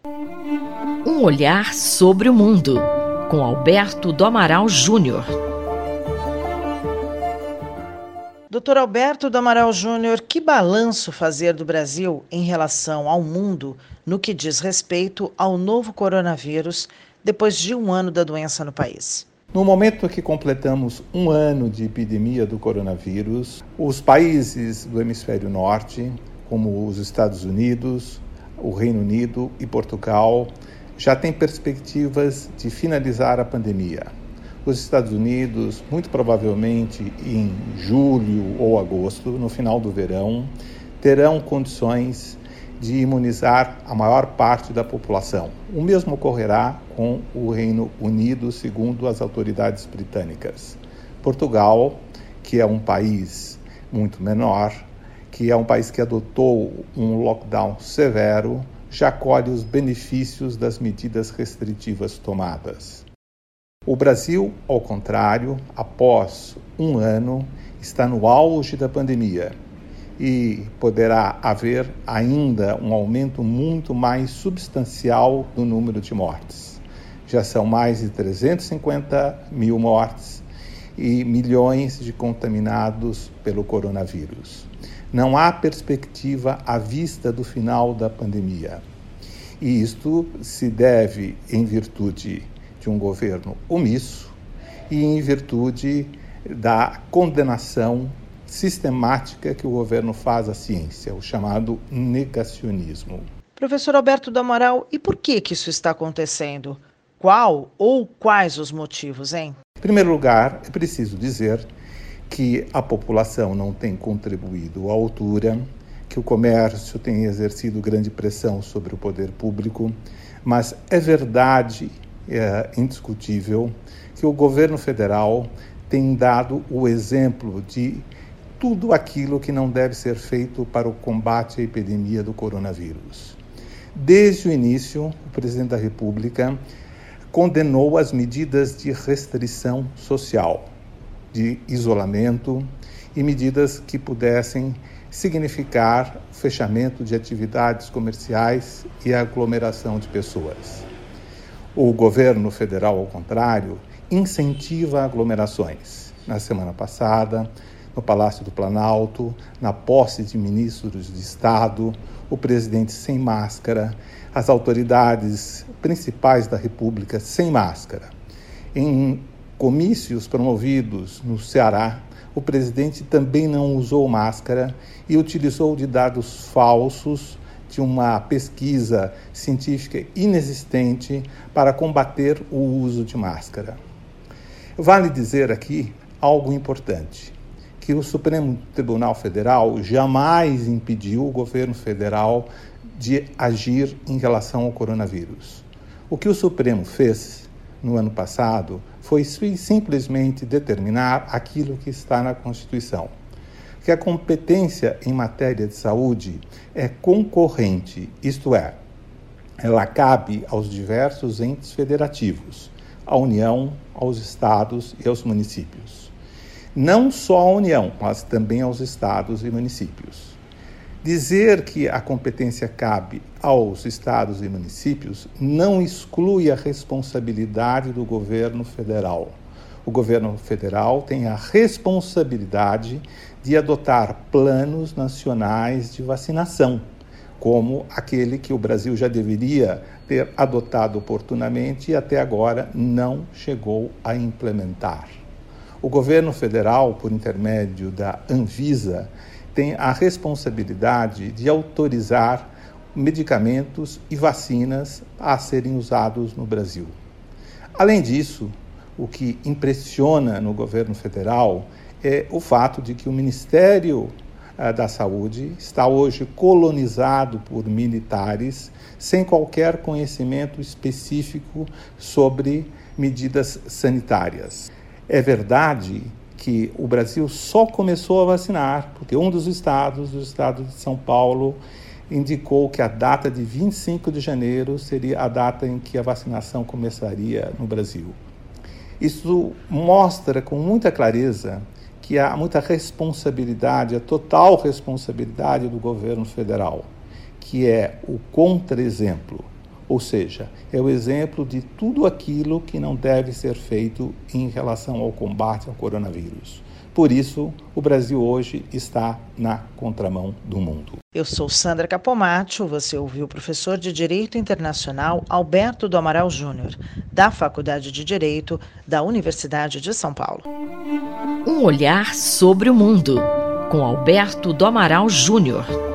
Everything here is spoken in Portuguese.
Um olhar sobre o mundo, com Alberto do Amaral Júnior. Dr. Alberto do Amaral Júnior, que balanço fazer do Brasil em relação ao mundo no que diz respeito ao novo coronavírus depois de um ano da doença no país? No momento que completamos um ano de epidemia do coronavírus, os países do hemisfério norte, como os Estados Unidos, o Reino Unido e Portugal, já têm perspectivas de finalizar a pandemia. Os Estados Unidos, muito provavelmente em julho ou agosto, no final do verão, terão condições de imunizar a maior parte da população. O mesmo ocorrerá com o Reino Unido, segundo as autoridades britânicas. Portugal, que é um país muito menor, que é um país que adotou um lockdown severo, já colhe os benefícios das medidas restritivas tomadas. O Brasil, ao contrário, após um ano, está no auge da pandemia e poderá haver ainda um aumento muito mais substancial do número de mortes. Já são mais de 350 mil mortes e milhões de contaminados pelo coronavírus. Não há perspectiva à vista do final da pandemia. E isto se deve em virtude de um governo omisso e em virtude da condenação sistemática que o governo faz à ciência, o chamado negacionismo. Professor Alberto do Amaral, e por que isso está acontecendo? Qual ou quais os motivos, hein? Em primeiro lugar, é preciso dizer que a população não tem contribuído à altura, que o comércio tem exercido grande pressão sobre o poder público, mas é verdade, é indiscutível, que o governo federal tem dado o exemplo de tudo aquilo que não deve ser feito para o combate à epidemia do coronavírus. Desde o início, o presidente da República condenou as medidas de restrição social, de isolamento e medidas que pudessem significar o fechamento de atividades comerciais e a aglomeração de pessoas. O governo federal, ao contrário, incentiva aglomerações. Na semana passada, no Palácio do Planalto, na posse de ministros de Estado, o presidente sem máscara, as autoridades principais da República sem máscara. Em comícios promovidos no Ceará, o presidente também não usou máscara e utilizou de dados falsos de uma pesquisa científica inexistente para combater o uso de máscara. Vale dizer aqui algo importante, que o Supremo Tribunal Federal jamais impediu o governo federal de agir em relação ao coronavírus. O que o Supremo fez no ano passado foi simplesmente determinar aquilo que está na Constituição, que a competência em matéria de saúde é concorrente, isto é, ela cabe aos diversos entes federativos, à União, aos estados e aos municípios. Não só à União, mas também aos estados e municípios. Dizer que a competência cabe aos estados e municípios não exclui a responsabilidade do governo federal. O governo federal tem a responsabilidade de adotar planos nacionais de vacinação, como aquele que o Brasil já deveria ter adotado oportunamente e até agora não chegou a implementar. O governo federal, por intermédio da Anvisa, tem a responsabilidade de autorizar medicamentos e vacinas a serem usados no Brasil. Além disso, o que impressiona no governo federal é o fato de que o Ministério da Saúde está hoje colonizado por militares sem qualquer conhecimento específico sobre medidas sanitárias. É verdade que o Brasil só começou a vacinar porque um dos estados, o estado de São Paulo, indicou que a data de 25 de janeiro seria a data em que a vacinação começaria no Brasil. Isso mostra com muita clareza que há muita responsabilidade, a total responsabilidade do governo federal, que é o contra-exemplo. Ou seja, é o exemplo de tudo aquilo que não deve ser feito em relação ao combate ao coronavírus. Por isso, o Brasil hoje está na contramão do mundo. Eu sou Sandra Capomatto, você ouviu o professor de Direito Internacional Alberto do Amaral Júnior, da Faculdade de Direito da Universidade de São Paulo. Um olhar sobre o mundo, com Alberto do Amaral Júnior.